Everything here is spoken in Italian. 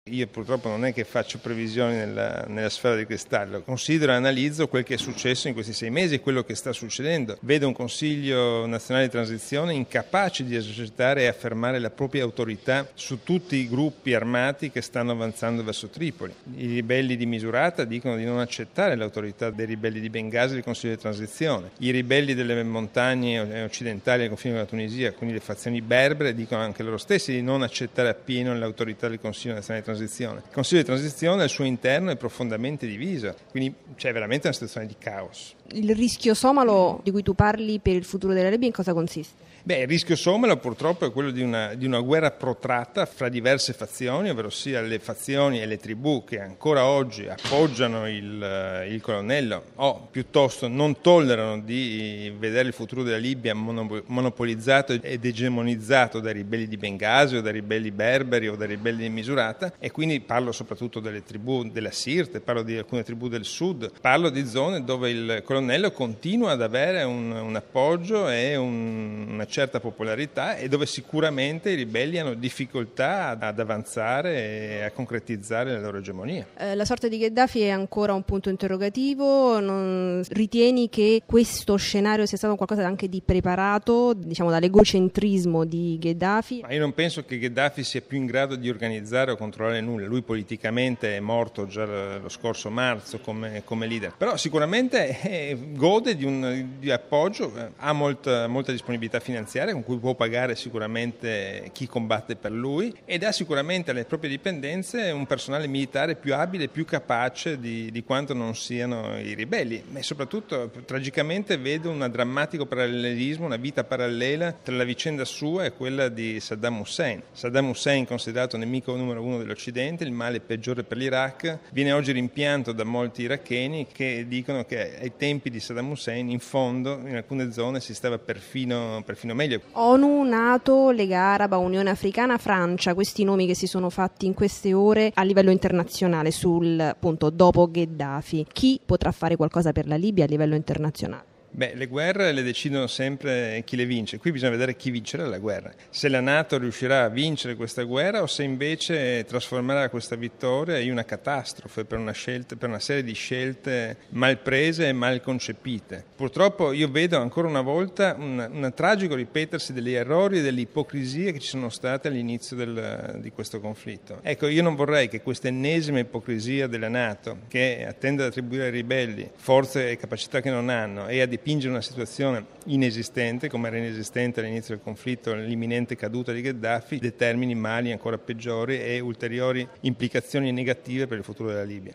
Io purtroppo non è che faccio previsioni nella sfera di cristallo, considero e analizzo quel che è successo in questi 6 mesi e quello che sta succedendo. Vedo un Consiglio nazionale di transizione incapace di esercitare e affermare la propria autorità su tutti i gruppi armati che stanno avanzando verso Tripoli. I ribelli di Misurata dicono di non accettare l'autorità dei ribelli di Bengasi del Consiglio di transizione. I ribelli delle montagne occidentali al confine con la Tunisia, quindi le fazioni berbere, dicono anche loro stessi di non accettare appieno l'autorità del Consiglio nazionale di transizione. Il Consiglio di transizione al suo interno è profondamente diviso, quindi c'è veramente una situazione di caos. Il rischio somalo di cui tu parli per il futuro della Libia in cosa consiste? Il rischio somalo purtroppo è quello di una guerra protratta fra diverse fazioni, ovvero sia le fazioni e le tribù che ancora oggi appoggiano il colonnello o piuttosto non tollerano di vedere il futuro della Libia monopolizzato ed egemonizzato dai ribelli di Bengasi o dai ribelli berberi o dai ribelli di Misurata, e quindi parlo soprattutto delle tribù della Sirte, parlo di alcune tribù del sud, parlo di zone dove il colonnello continua ad avere un appoggio e una certa popolarità e dove sicuramente i ribelli hanno difficoltà ad avanzare e a concretizzare la loro egemonia. La sorte di Gheddafi è ancora un punto interrogativo. Non ritieni che questo scenario sia stato qualcosa anche di preparato, diciamo, dall'egocentrismo di Gheddafi? Ma io non penso che Gheddafi sia più in grado di organizzare o controllare nulla. Lui politicamente è morto già lo scorso marzo come leader, però sicuramente gode di appoggio, ha molta disponibilità finanziaria con cui può pagare sicuramente chi combatte per lui, ed ha sicuramente alle proprie dipendenze un personale militare più abile e più capace di quanto non siano i ribelli. E soprattutto tragicamente vedo un drammatico parallelismo, una vita parallela tra la vicenda sua e quella di Saddam Hussein. Saddam Hussein, considerato nemico numero 1 dell'Occidente, il male peggiore per l'Iraq, viene oggi rimpianto da molti iracheni che dicono che ai tempi di Saddam Hussein in fondo in alcune zone si stava perfino meglio. ONU, NATO, Lega Araba, Unione Africana, Francia, questi nomi che si sono fatti in queste ore a livello internazionale sul punto dopo Gheddafi. Chi potrà fare qualcosa per la Libia a livello internazionale? Le guerre le decidono sempre chi le vince. Qui bisogna vedere chi vincerà la guerra. Se la NATO riuscirà a vincere questa guerra o se invece trasformerà questa vittoria in una catastrofe per una serie di scelte mal prese e mal concepite. Purtroppo io vedo ancora una volta un tragico ripetersi degli errori e delle ipocrisie che ci sono state all'inizio di questo conflitto. Ecco, io non vorrei che questa ennesima ipocrisia della NATO, che attende ad attribuire ai ribelli forze e capacità che non hanno e a dipingere una situazione inesistente, come era inesistente all'inizio del conflitto l'imminente caduta di Gheddafi, determini mali ancora peggiori e ulteriori implicazioni negative per il futuro della Libia.